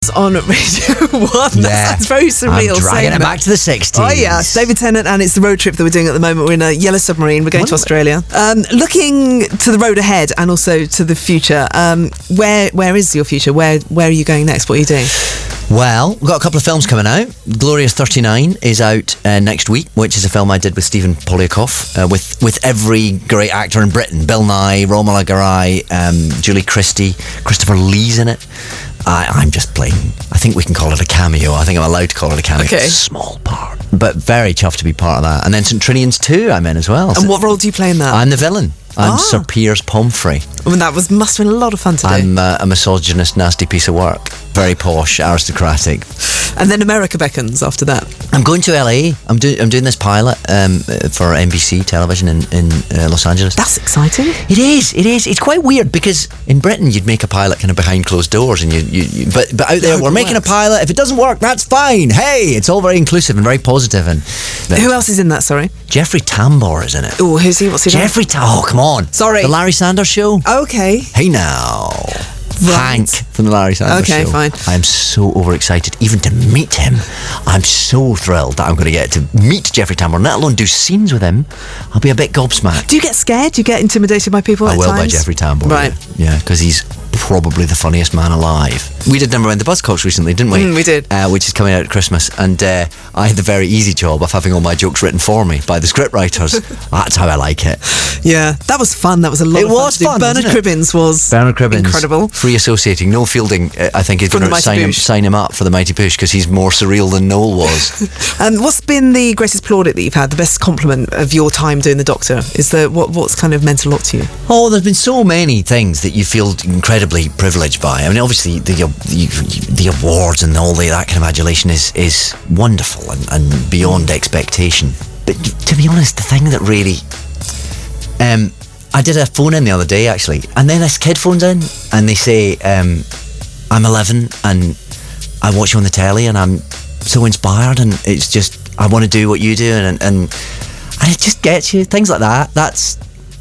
On Radio 1. That's very surreal. I'm dragging it back to the 60s. Oh yeah, it's David Tennant, and it's the road trip that we're doing at the moment. We're in a yellow submarine. We're going to Australia. Looking to the road ahead and also to the future. Where is your future? Where are you going next? What are you doing? Well, we've got a couple of films coming out. Glorious 39 is out next week, which is a film I did with Stephen Polyakov, with every great actor in Britain. Bill Nye, Romola Garai, Julie Christie, Christopher Lee's in it. I'm just playing. I think we can call it a cameo. I think I'm allowed to call it a cameo. Okay. Small part, but very chuffed to be part of that. And then St. Trinian's 2 I'm in as well. And what role do you play in that? I'm the villain. I'm Sir Piers Pomfrey. I mean, that must have been a lot of fun to do. I'm a misogynist, nasty piece of work. Very posh, aristocratic. And then America beckons after that. I'm going to LA. I'm doing this pilot for NBC television in Los Angeles. That's exciting. It is. It's quite weird because in Britain you'd make a pilot kind of behind closed doors, and but out there we're making a pilot. If it doesn't work, that's fine. Hey, it's all very inclusive and very positive. And who else is in that? Sorry, Jeffrey Tambor is in it. Oh, who's he? What's he? Jeffrey Oh, come on. Sorry, the Larry Sanders Show. Okay. Hey now. Right. Hank from the Larry Sanders Show. Okay, fine. I'm so overexcited even to meet him. I'm so thrilled that I'm going to get to meet Jeffrey Tambor, let alone do scenes with him. I'll be a bit gobsmacked. Do you get scared? Do you get intimidated by people at times? I will by Jeffrey Tambor. Right. Yeah, because he's probably the funniest man alive. We did Number One the Buzzcocks recently, didn't we? We did. Which is coming out at Christmas, and I had the very easy job of having all my jokes written for me by the script writers. That's how I like it. Yeah, that was fun. That was a lot of fun. It was fun. Bernard Cribbins was incredible. Free associating. Noel Fielding, I think, is going to sign him up for the Mighty Push because he's more surreal than Noel was. What's been the greatest plaudit that you've had? The best compliment of your time doing The Doctor? Is what's kind of meant a lot to you? Oh, there's been so many things that you feel incredibly privileged by. I mean, obviously the awards and all that kind of adulation is wonderful and beyond expectation. But to be honest, the thing that really I did a phone in the other day actually, and then this kid phones in and they say I'm 11 and I watch you on the telly and I'm so inspired, and it's just I want to do what you do, and it just gets you, things like that. That's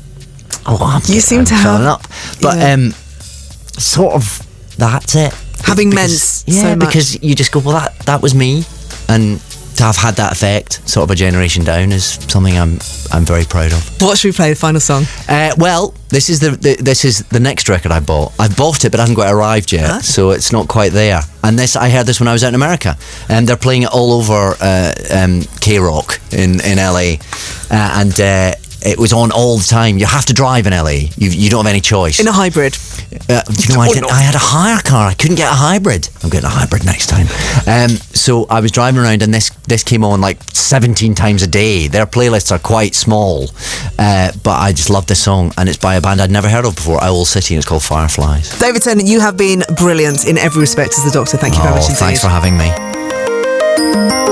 you seem to have up, but sort of that's it. Having meant so much. Because you just go, well, that was me, and to have had that effect, sort of a generation down, is something I'm very proud of. What should we play? The final song. Well, this is the next record I bought. I've bought it, but it hasn't quite arrived yet, so it's not quite there. And I heard this when I was out in America, and they're playing it all over K-Rock in LA, and it was on all the time. You have to drive in LA. You don't have any choice. In a hybrid. I had a hire car. I couldn't get a hybrid. I'm getting a hybrid next time. So I was driving around, and this came on like 17 times a day. Their playlists are quite small, but I just love this song, and it's by a band I'd never heard of before, Owl City, and it's called Fireflies. David Tennant, you have been brilliant in every respect as the Doctor. Thank you very much indeed. Thanks for having me.